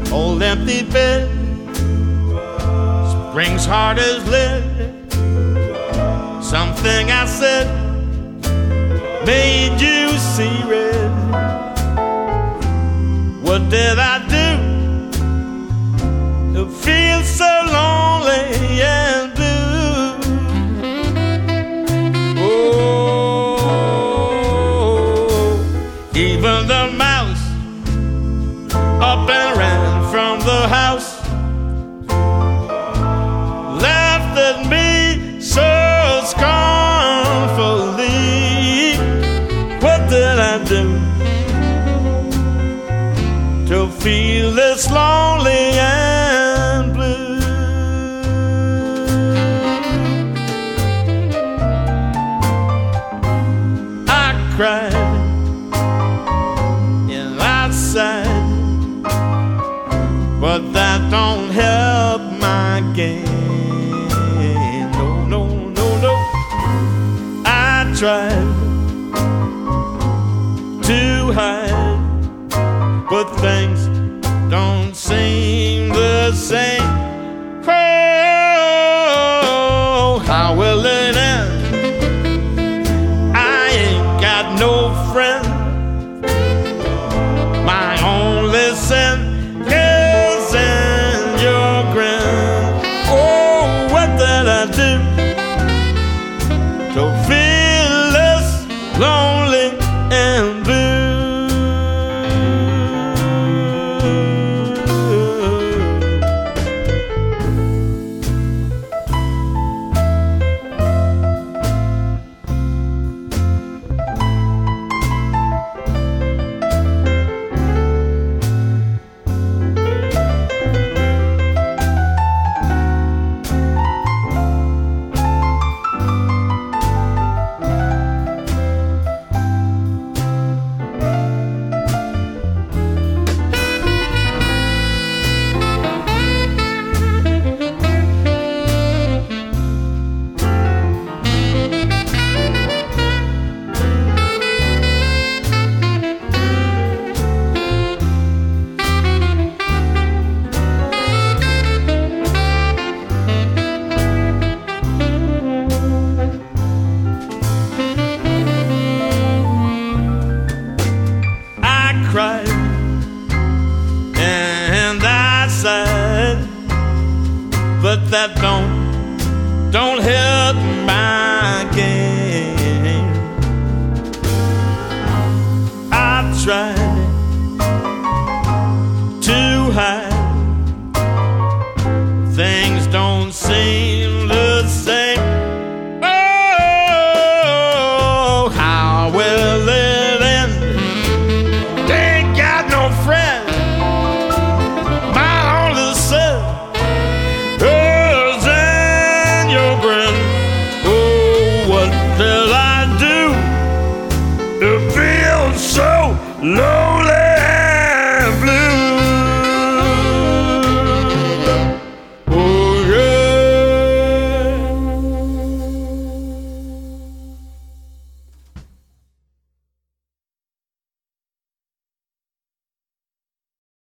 old empty bed, spring's hard as lead. Something I said made you see red. What did I do to feel so lonely and blue? Oh, even the mouse up and ran from the house, laughed at me so scornfully. What did I do to feel this lonely and blue? I cried and I sighed, but that don't help my game. No, no, no, no. I tried to hide, but things don't seem the same. Oh, how will it end? I ain't got no friend. My only sin is in your grin. Oh, what did I do to feel less lonely and blue? And I sighed, but that don't help my game. I tried to hide, things don't seem the same. Oh, how will it end? They ain't got no friend. My only sin is in your grin. Oh, what did I do to feel so lonely?